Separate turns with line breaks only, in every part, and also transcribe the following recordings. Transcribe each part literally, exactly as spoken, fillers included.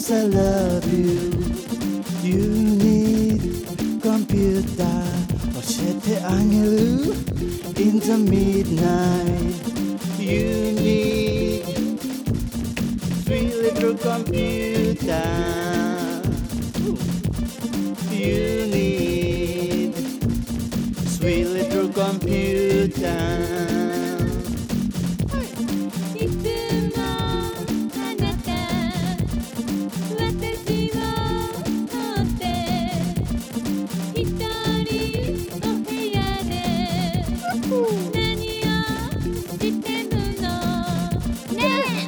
Cause I love you. You need computer 教えてあげる In the midnight. You need sweet little computer. You need sweet little computer.
いつもあなた私を持って一人お部屋で何をしてるのね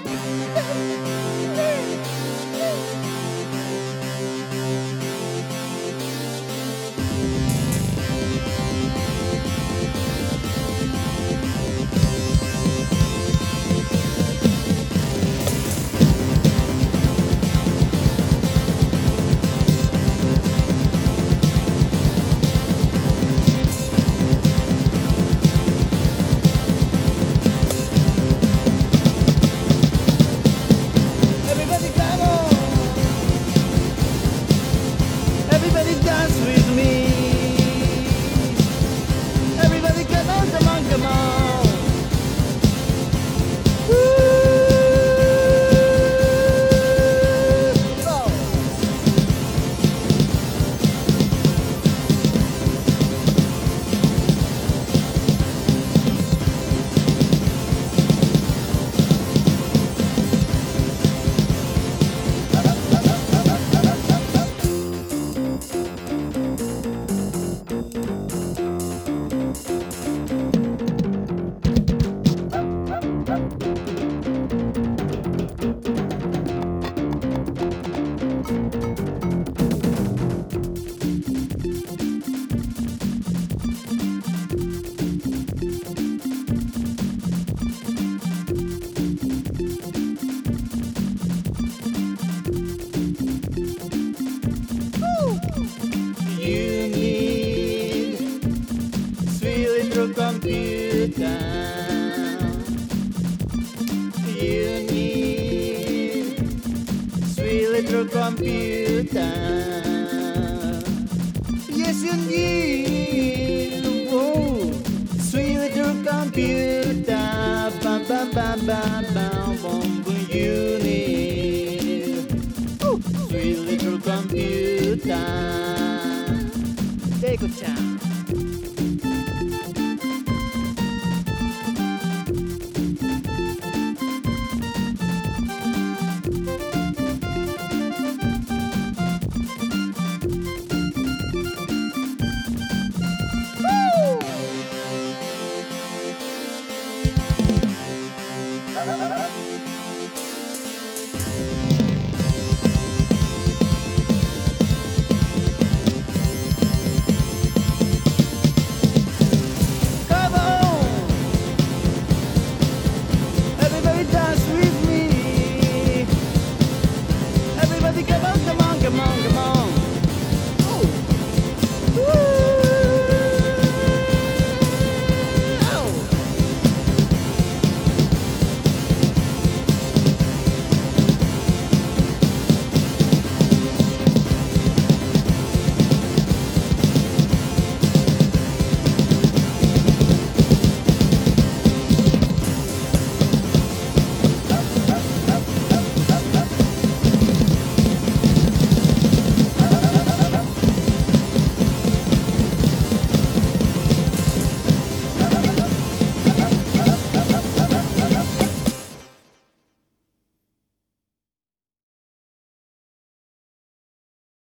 Everybody dance with me. Everybody come on, come on, come on. Woo! Oh. You need sweet little computer. You need sweet little computer. Yes, you need whoa, sweet little computer. Ba ba ba ba ba boom. You need ooh, sweet little computer. レイコちゃん